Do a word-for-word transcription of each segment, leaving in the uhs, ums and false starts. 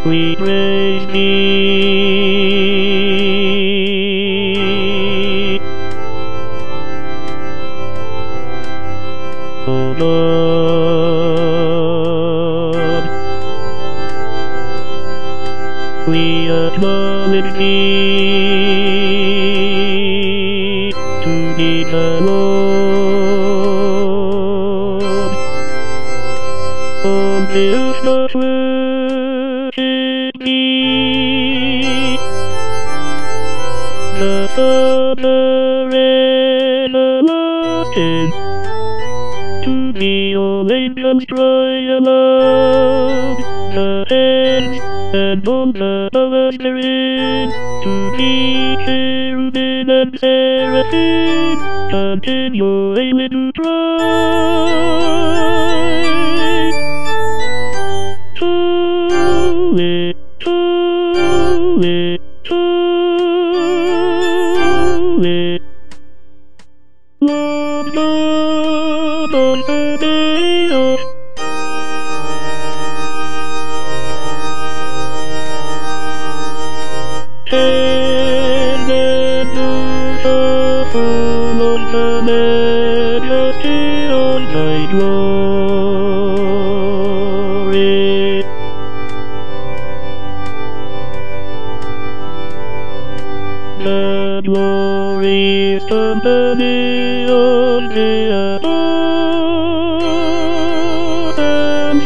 we praise thee. O Lord, we acknowledge thee to be the Lord. On this doth worship thee, the Father everlasting, to thee all angels cry aloud, the heavens and all the powers therein, to thee cherubim and seraphim, continually to cry. Holy, holy, holy, Lord God of Sabaoth. And then earth are full of the majesty of thy glory. The glorious company of the apostles,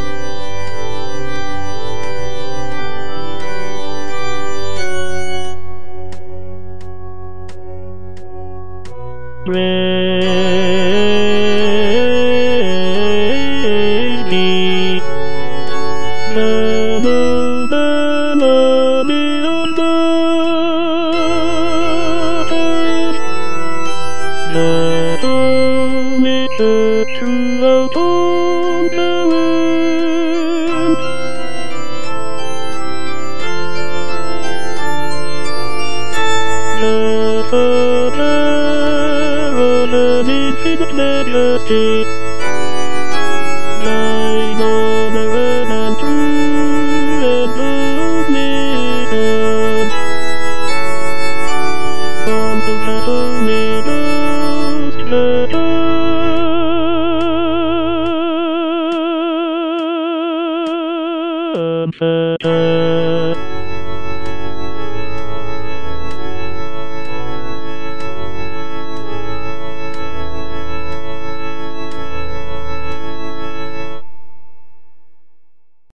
praise thee, the noble army of martyrs, the holy church throughout all the world. The Father of an infinite majesty, thine honor and true and holy Son, sons of the Holy Ghost, the Comforter.